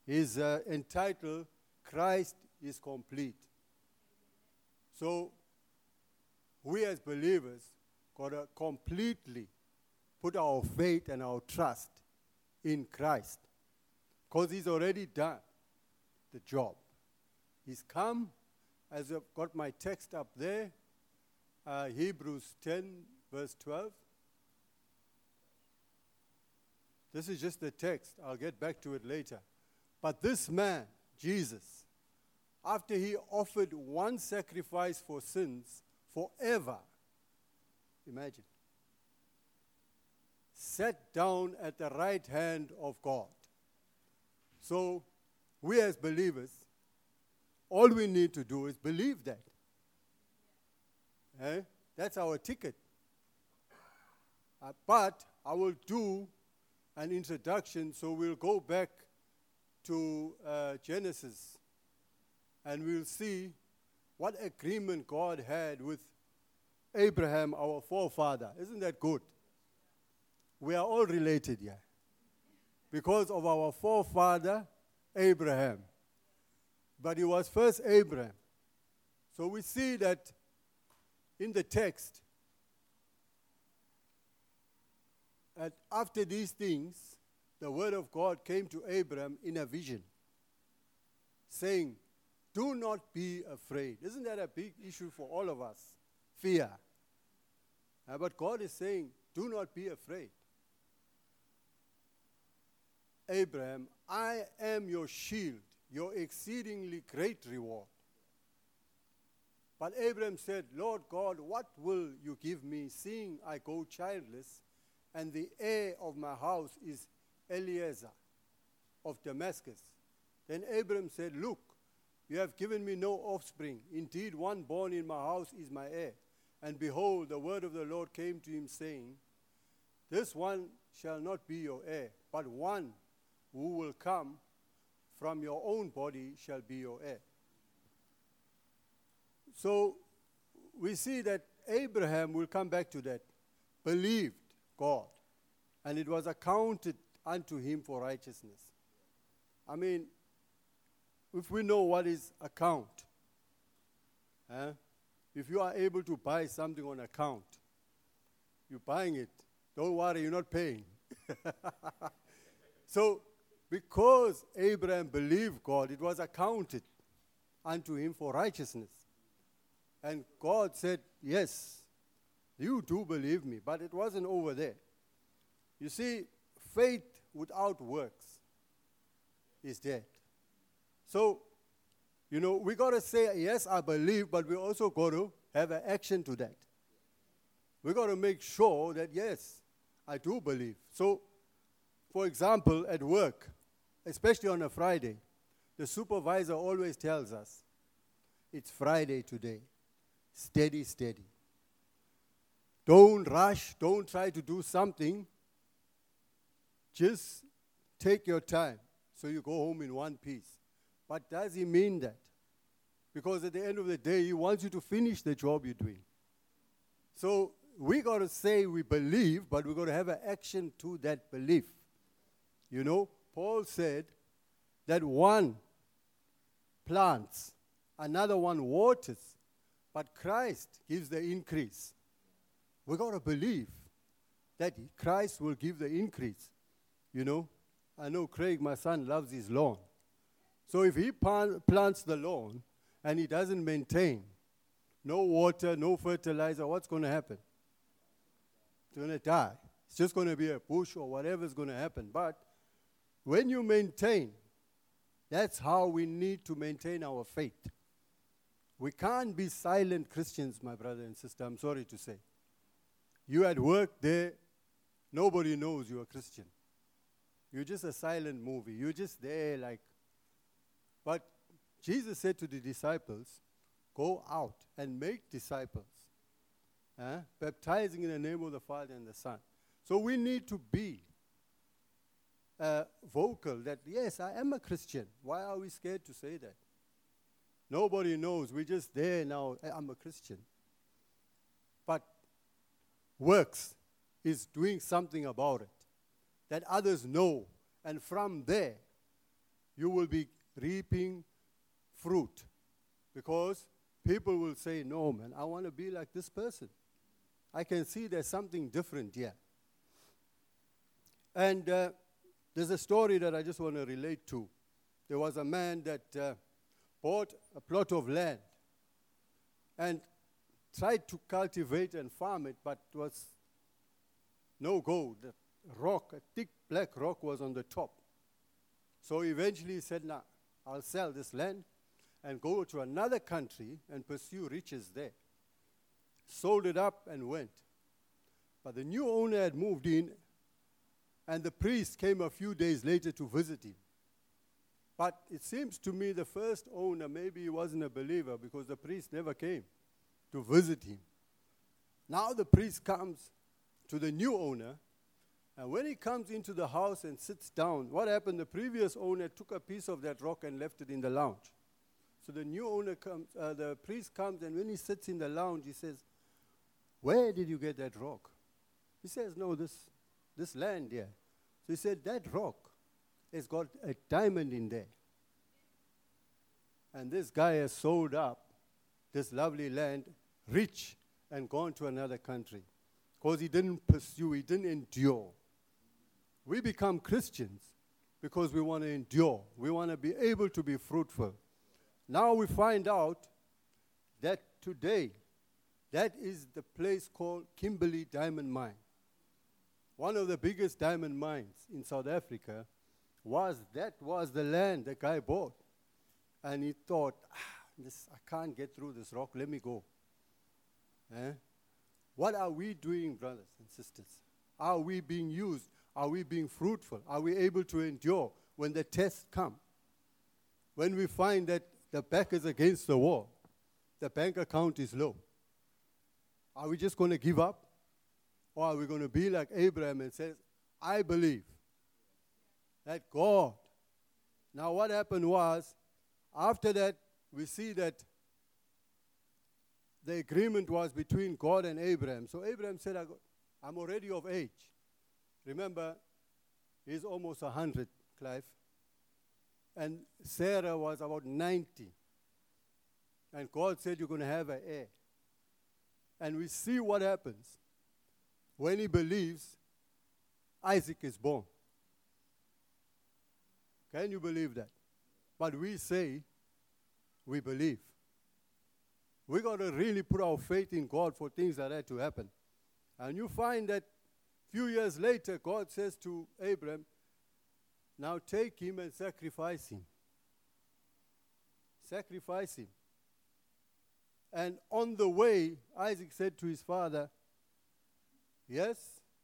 is entitled, Christ is Complete. So, we as believers got to completely put our faith and our trust in Christ, because he's already done the job. He's come, as I've got my text up there, Hebrews 10, verse 12. This is just the text. I'll get back to it later. But this man, Jesus, after he offered one sacrifice for sins forever, imagine, sat down at the right hand of God. So, we as believers, all we need to do is believe that. That's our ticket. But I will do an introduction, so we'll go back to Genesis, and we'll see what agreement God had with Abraham, our forefather. Isn't that good? We are all related here because of our forefather, Abraham. But he was first Abraham. So we see that in the text, that after these things, the word of God came to Abraham in a vision, saying, do not be afraid. Isn't that a big issue for all of us? Fear. But God is saying, do not be afraid. Abraham, I am your shield, your exceedingly great reward. But Abraham said, Lord God, what will you give me, seeing I go childless, and the heir of my house is Eliezer of Damascus? Then Abraham said, look, you have given me no offspring. Indeed, one born in my house is my heir. And behold, the word of the Lord came to him, saying, this one shall not be your heir, but one who will come from your own body shall be your heir. So we see that Abraham, will come back to that, believed God, and it was accounted unto him for righteousness. I mean, if we know what is account, if you are able to buy something on account, you're buying it. Don't worry, you're not paying. So, because Abraham believed God, it was accounted unto him for righteousness. And God said, yes, you do believe me, but it wasn't over there. You see, faith without works is dead. So, we got to say, yes, I believe, but we also got to have an action to that. We got to make sure that, yes, I do believe. So, for example, at work, especially on a Friday, the supervisor always tells us, it's Friday today. Steady, steady. Don't rush. Don't try to do something. Just take your time so you go home in one piece. But does he mean that? Because at the end of the day, he wants you to finish the job you're doing. So we got to say we believe, but we got to have an action to that belief. Paul said that one plants, another one waters, but Christ gives the increase. We got to believe that Christ will give the increase. I know Craig, my son, loves his lawn. So if he plants the lawn and he doesn't maintain, no water, no fertilizer, what's going to happen? It's going to die. It's just going to be a bush or whatever's going to happen. But when you maintain, that's how we need to maintain our faith. We can't be silent Christians, my brother and sister, I'm sorry to say. You at work there, nobody knows you're a Christian. You're just a silent movie. You're just there but Jesus said to the disciples, go out and make disciples, baptizing in the name of the Father and the Son. So we need to be vocal that, yes, I am a Christian. Why are we scared to say that? Nobody knows. We're just there now. I'm a Christian. But works is doing something about it that others know. And from there, you will be reaping fruit. Because people will say, no, man, I want to be like this person. I can see there's something different here. And there's a story that I just want to relate to. There was a man that bought a plot of land and tried to cultivate and farm it, but it was no go. The rock, a thick black rock, was on the top. So eventually he said, nah, I'll sell this land and go to another country and pursue riches there. Sold it up and went. But the new owner had moved in, and the priest came a few days later to visit him. But it seems to me the first owner, maybe he wasn't a believer because the priest never came to visit him. Now the priest comes to the new owner, and when he comes into the house and sits down, what happened? The previous owner took a piece of that rock and left it in the lounge. So the new owner comes, the priest comes, and when he sits in the lounge, he says, where did you get that rock? He says, no, this land here. So he said, that rock has got a diamond in there. And this guy has sold up this lovely land, rich, and gone to another country. Because he didn't pursue, he didn't endure. We become Christians because we want to endure. We want to be able to be fruitful. Now we find out that today, that is the place called Kimberley Diamond Mine. One of the biggest diamond mines in South Africa was the land the guy bought. And he thought, I can't get through this rock, let me go. What are we doing, brothers and sisters? Are we being used? Are we being fruitful? Are we able to endure when the tests come? When we find that the back is against the wall, the bank account is low. Are we just going to give up? Or are we going to be like Abraham and say, I believe that God. Now what happened was, after that, we see that the agreement was between God and Abraham. So Abraham said, I'm already of age. Remember, he's almost 100, Clive. And Sarah was about 90. And God said, you're going to have an heir. And we see what happens. When he believes, Isaac is born. Can you believe that? But we say, we believe. We got to really put our faith in God for things like that to happen. And you find that a few years later, God says to Abraham, now take him and sacrifice him. Sacrifice him. And on the way, Isaac said to his father, yes,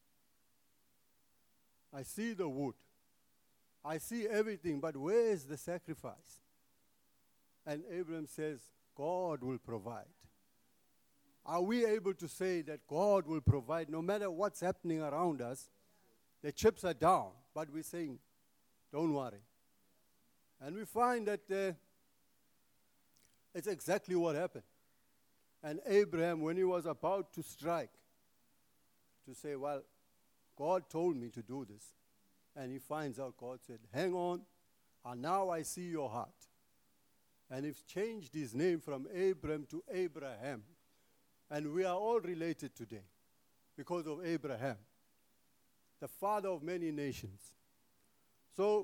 I see the wood. I see everything, but where is the sacrifice? And Abraham says, God will provide. Are we able to say that God will provide no matter what's happening around us? The chips are down, but we're saying, don't worry. And we find that it's exactly what happened. And Abraham, when he was about to strike, to say, well, God told me to do this. And he finds out God said, hang on, and now I see your heart. And he's changed his name from Abram to Abraham. And we are all related today because of Abraham, the father of many nations. So,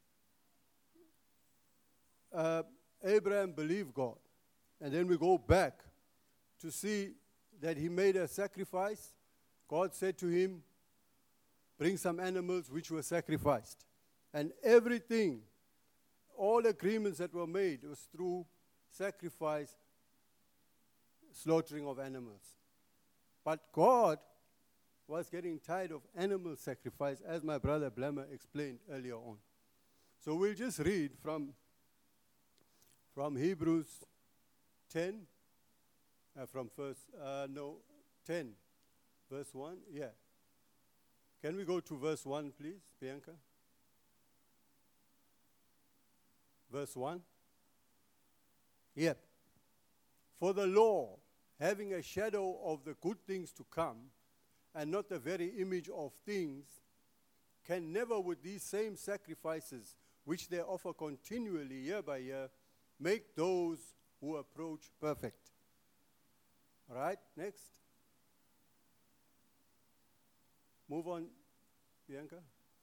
Abraham believed God. And then we go back to see that he made a sacrifice. God said to him, bring some animals which were sacrificed. And everything, all agreements that were made was through sacrifice, slaughtering of animals. But God was getting tired of animal sacrifice, as my brother Blemmer explained earlier on. So we'll just read from Hebrews 10, 10, verse 1. Yeah. Can we go to verse 1, please, Bianca? Verse 1. Yep. For the law, having a shadow of the good things to come, and not the very image of things, can never with these same sacrifices which they offer continually year by year, make those who approach perfect. All right, next. Move on, Bianca.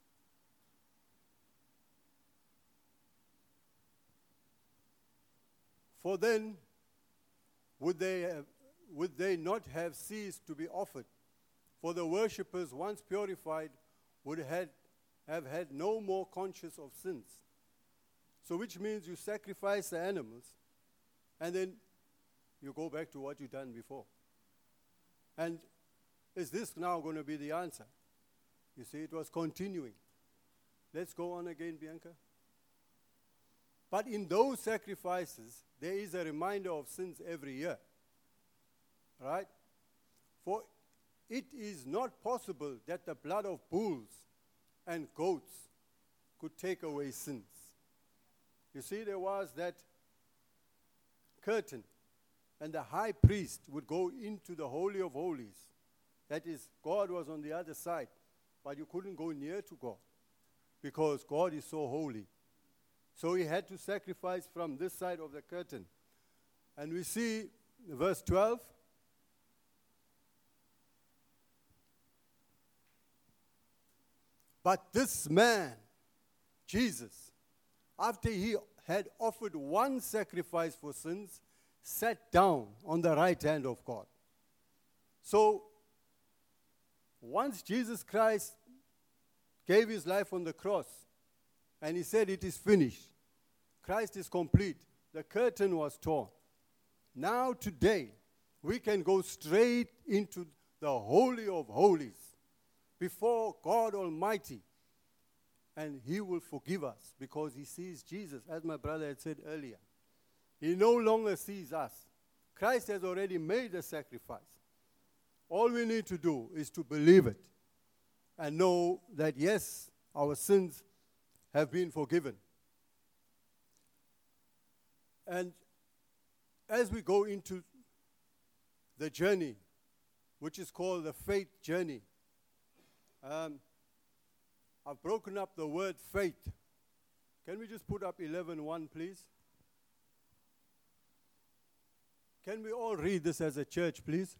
For then, would they not have ceased to be offered? For the worshippers, once purified, would have had no more conscience of sins. So which means you sacrifice the animals, and then you go back to what you've done before. And is this now going to be the answer? You see, it was continuing. Let's go on again, Bianca. But in those sacrifices, there is a reminder of sins every year. Right? For it is not possible that the blood of bulls and goats could take away sins. You see, there was that curtain, and the high priest would go into the Holy of Holies. That is, God was on the other side, but you couldn't go near to God because God is so holy. So he had to sacrifice from this side of the curtain. And we see verse 12. But this man, Jesus, after he had offered one sacrifice for sins, sat down on the right hand of God. So, once Jesus Christ gave his life on the cross, and he said, "It is finished," Christ is complete. The curtain was torn. Now today, we can go straight into the Holy of Holies before God Almighty, and he will forgive us because he sees Jesus, as my brother had said earlier. He no longer sees us. Christ has already made the sacrifice. All we need to do is to believe it and know that, yes, our sins have been forgiven. And as we go into the journey, which is called the faith journey, I've broken up the word faith. Can we just put up 11:1, please? Can we all read this as a church, please?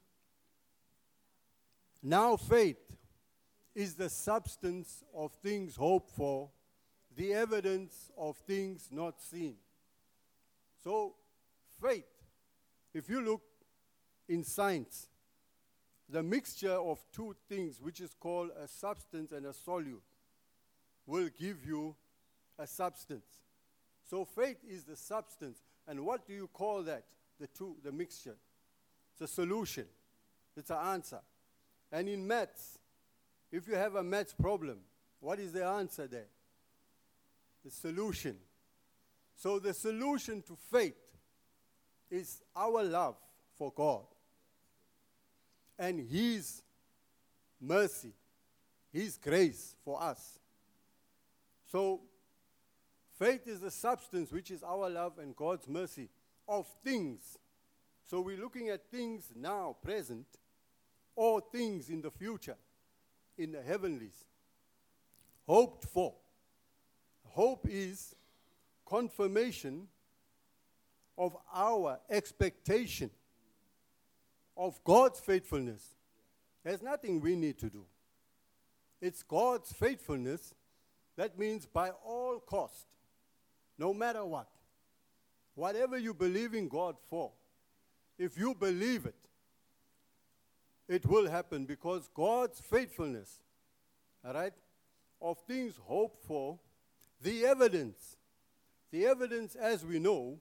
Now faith is the substance of things hoped for, the evidence of things not seen. So, faith, if you look in science, the mixture of two things, which is called a substance and a solute, will give you a substance. So faith is the substance. And what do you call that? The mixture. It's a solution. It's an answer. And in maths, if you have a maths problem, what is the answer there? The solution. So the solution to faith is our love for God and his mercy, his grace for us. So faith is the substance, which is our love and God's mercy of things. So we're looking at things now, present, or things in the future, in the heavenlies, hoped for. Hope is confirmation of our expectation of God's faithfulness. There's nothing we need to do. It's God's faithfulness. That means by all cost, no matter what, whatever you believe in God for, if you believe it, it will happen because God's faithfulness, all right, of things hoped for, the evidence as we know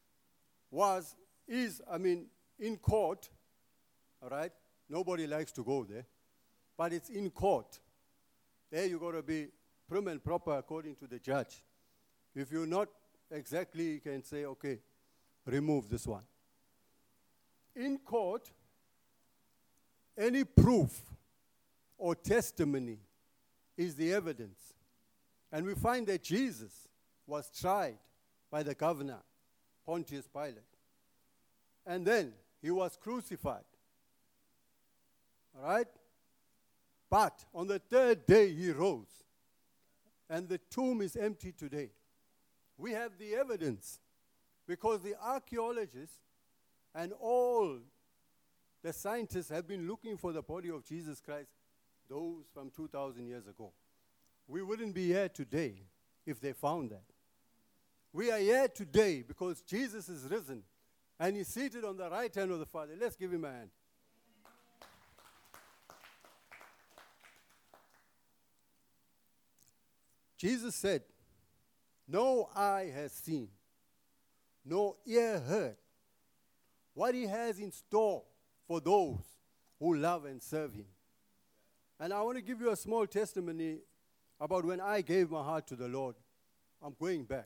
is in court, all right, nobody likes to go there, but it's in court. There you got to be prim and proper according to the judge. If you're not exactly, you can say, okay, remove this one. In court, any proof or testimony is the evidence. And we find that Jesus was tried by the governor, Pontius Pilate. And then he was crucified. All right? But on the third day he rose. And the tomb is empty today. We have the evidence because the archaeologists and all the scientists have been looking for the body of Jesus Christ, those from 2,000 years ago. We wouldn't be here today if they found that. We are here today because Jesus is risen and he's seated on the right hand of the Father. Let's give him a hand. Jesus said, "No eye has seen, no ear heard what he has in store for those who love and serve him." And I want to give you a small testimony about when I gave my heart to the Lord. I'm going back.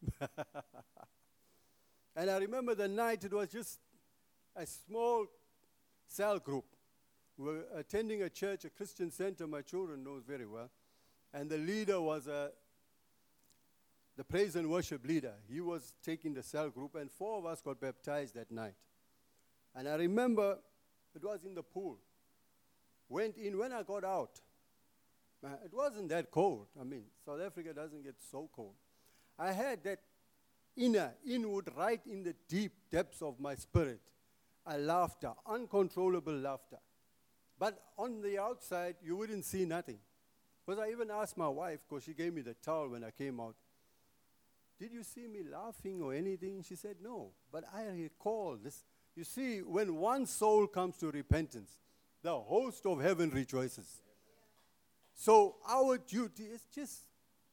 And I remember the night, it was just a small cell group. We were attending a church, a Christian center, my children knows very well. And the leader was the praise and worship leader. He was taking the cell group, and 4 of us got baptized that night. And I remember it was in the pool. Went in. When I got out, it wasn't that cold. I mean, South Africa doesn't get so cold. I had that inward, right in the deep depths of my spirit, a laughter, uncontrollable laughter. But on the outside, you wouldn't see nothing. Because I even asked my wife, because she gave me the towel when I came out, "Did you see me laughing or anything?" She said, "No." But I recall this. You see, when one soul comes to repentance, the host of heaven rejoices. So our duty is just,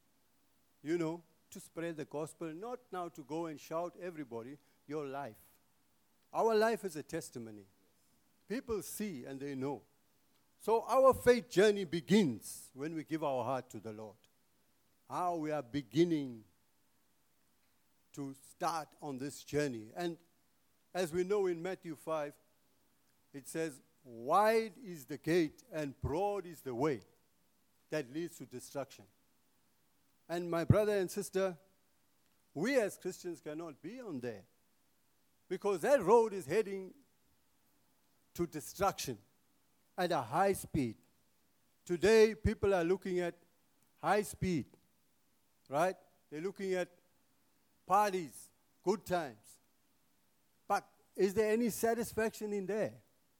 to spread the gospel, not now to go and shout everybody your life. Our life is a testimony. People see and they know. So our faith journey begins when we give our heart to the Lord. How we are beginning to start on this journey. And as we know in Matthew 5, it says, "Wide is the gate and broad is the way that leads to destruction." And my brother and sister, we as Christians cannot be on there because that road is heading to destruction at a high speed. Today, people are looking at high speed, right? They're looking at parties, good times. But is there any satisfaction in there?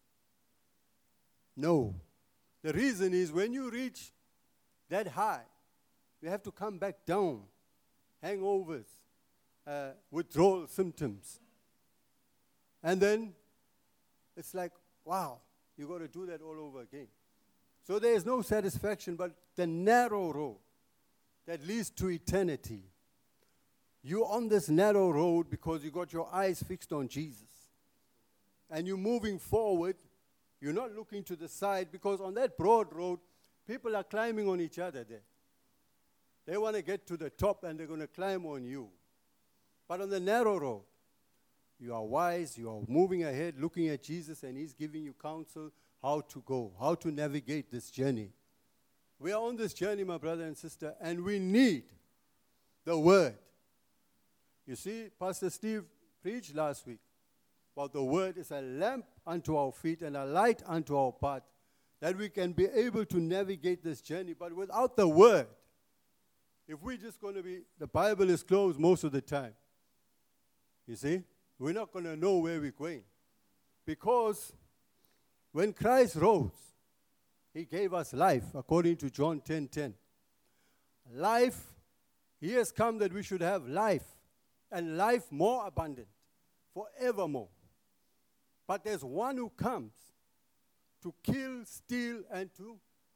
No. The reason is when you reach that high, you have to come back down. Hangovers, withdrawal symptoms. And then it's like, wow, you got to do that all over again. So there is no satisfaction, but the narrow road that leads to eternity. You're on this narrow road because you got your eyes fixed on Jesus. And you're moving forward. You're not looking to the side because on that broad road, people are climbing on each other there. They want to get to the top and they're going to climb on you. But on the narrow road, you are wise, you are moving ahead, looking at Jesus, and he's giving you counsel how to go, how to navigate this journey. We are on this journey, my brother and sister, and we need the word. You see, Pastor Steve preached last week about the word is a lamp unto our feet and a light unto our path, that we can be able to navigate this journey. But without the word, if we're just going to be, the Bible is closed most of the time. You see, we're not going to know where we're going. Because when Christ rose, he gave us life, according to John 10:10. Life, he has come that we should have life, and life more abundant, forevermore. But there's one who comes to kill, steal, and to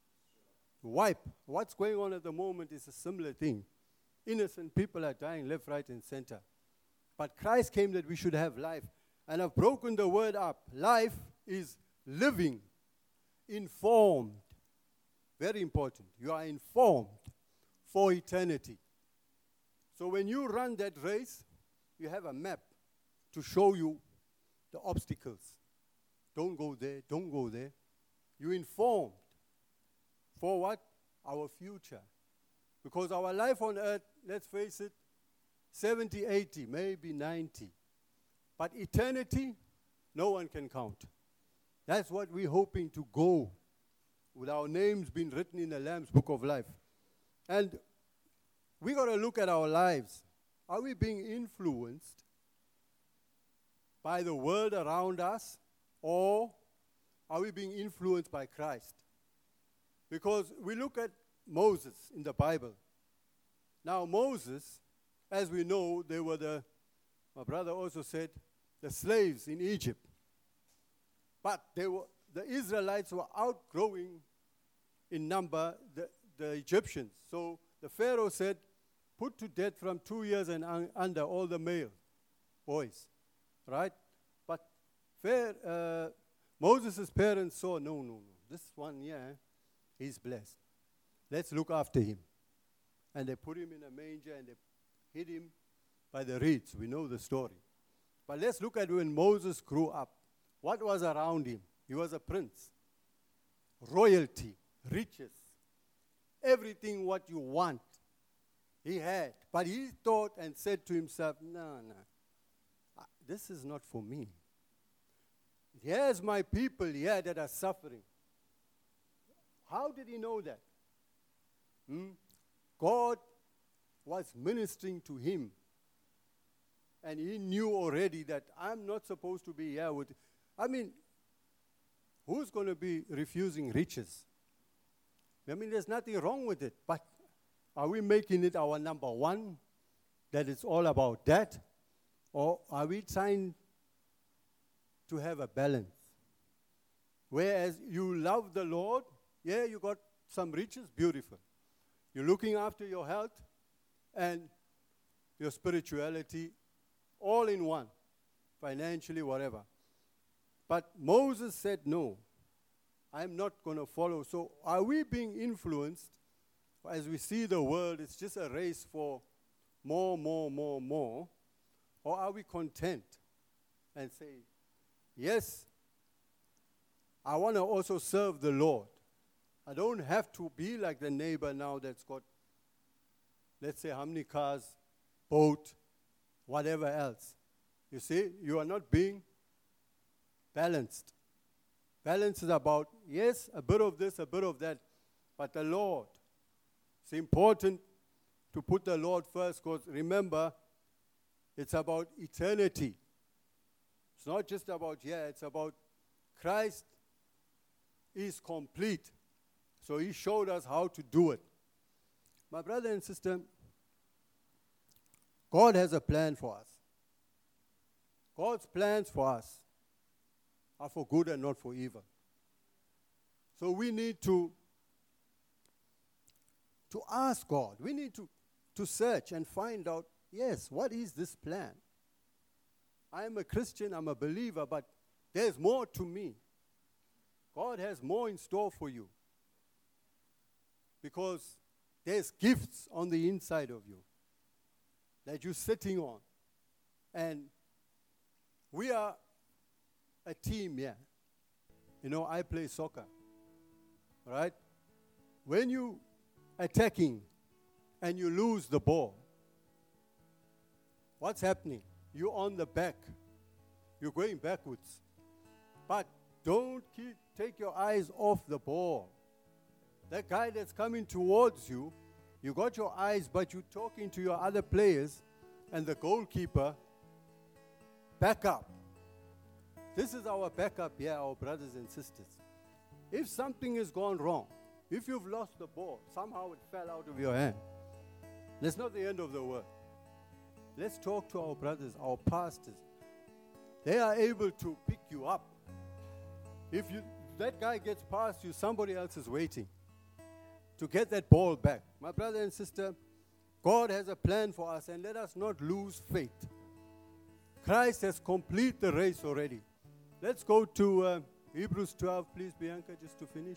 wipe. What's going on at the moment is a similar thing. Innocent people are dying left, right, and center. But Christ came that we should have life. And I've broken the word up. Life is living, informed. Very important. You are informed for eternity. So when you run that race, you have a map to show you the obstacles. Don't go there, don't go there. You're informed. For what? Our future. Because our life on earth, let's face it, 70, 80, maybe 90. But eternity, no one can count. That's what we're hoping to go, with our names being written in the Lamb's Book of Life. And we got to look at our lives. Are we being influenced by the world around us, or are we being influenced by Christ? Because we look at Moses in the Bible. Now Moses, as we know, they were my brother also said, the slaves in Egypt. But the Israelites were outgrowing in number the Egyptians. So the Pharaoh said, put to death from 2 years and under all the male boys. Right? But Moses' parents saw, no. This one here, he's blessed. Let's look after him. And they put him in a manger and they hid him by the reeds. We know the story. But let's look at when Moses grew up. What was around him? He was a prince. Royalty, riches, everything what you want, he had. But he thought and said to himself, no, this is not for me. Here's my people here that are suffering. How did he know that? God was ministering to him. And he knew already that I'm not supposed to be here with... who's going to be refusing riches? There's nothing wrong with it. But are we making it our number one? That it's all about that? Or are we trying to have a balance? Whereas you love the Lord, you got some riches, beautiful. You're looking after your health and your spirituality, all in one, financially, whatever. But Moses said, no, I'm not going to follow. So are we being influenced? As we see the world, it's just a race for more. Or are we content and say, yes, I want to also serve the Lord. I don't have to be like the neighbor now that's got, let's say, how many cars, boat, whatever else. You see, you are not being balanced. Balance is about, yes, a bit of this, a bit of that, but the Lord. It's important to put the Lord first because remember, it's about eternity. It's not just about it's about Christ is complete. So he showed us how to do it. My brother and sister, God has a plan for us. God's plans for us are for good and not for evil. So we need to ask God. We need to search and find out, yes, what is this plan? I am a Christian, I'm a believer, but there's more to me. God has more in store for you. Because there's gifts on the inside of you that you're sitting on. And we are a team here. I play soccer. Right? When you attacking and you lose the ball, what's happening? You're on the back. You're going backwards. But don't take your eyes off the ball. That guy that's coming towards you, you got your eyes, but you're talking to your other players and the goalkeeper. Back up. This is our backup here, our brothers and sisters. If something has gone wrong, if you've lost the ball, somehow it fell out of your hand, that's not the end of the world. Let's talk to our brothers, our pastors. They are able to pick you up. If that guy gets past you, somebody else is waiting to get that ball back. My brother and sister, God has a plan for us, and let us not lose faith. Christ has completed the race already. Let's go to Hebrews 12, please, Bianca, just to finish.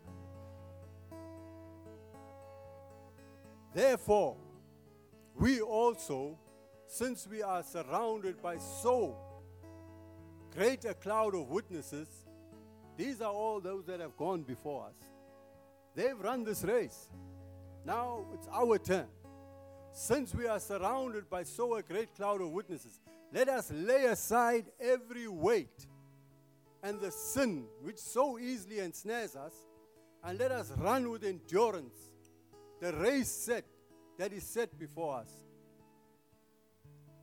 Therefore, we also, since we are surrounded by so great a cloud of witnesses, these are all those that have gone before us. They've run this race. Now it's our turn. Since we are surrounded by so a great cloud of witnesses, let us lay aside every weight and the sin which so easily ensnares us, and let us run with endurance the race that is set before us.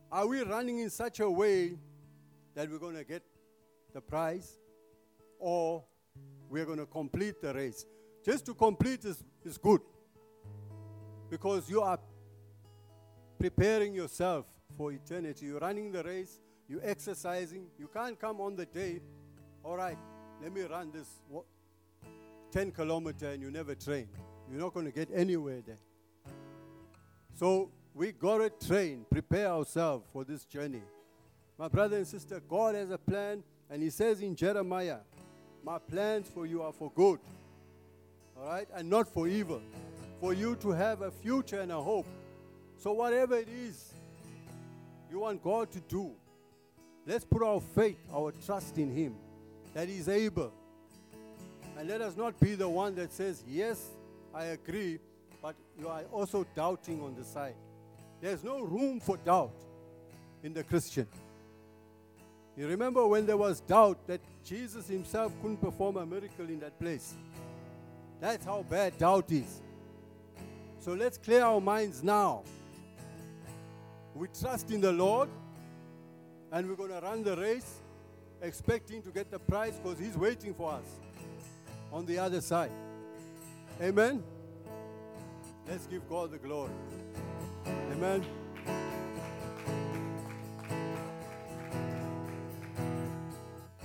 Are we running in such a way that we're going to get the prize, or we're going to complete the race? Just to complete is good, because you are preparing yourself for eternity. You're running the race, you're exercising. You can't come on the day, all right, let me run this 10 kilometer, and you never train. You're not going to get anywhere there. So we got to train, prepare ourselves for this journey. My brother and sister, God has a plan, and he says in Jeremiah, my plans for you are for good, all right, and not for evil, for you to have a future and a hope. So whatever it is you want God to do, let's put our faith, our trust in him, that he's able. And let us not be the one that says, yes, I agree, but you are also doubting on the side. There's no room for doubt in the Christian. You remember when there was doubt that Jesus himself couldn't perform a miracle in that place. That's how bad doubt is. So let's clear our minds now. We trust in the Lord, and we're going to run the race expecting to get the prize, because he's waiting for us on the other side. Amen? Let's give God the glory. Amen.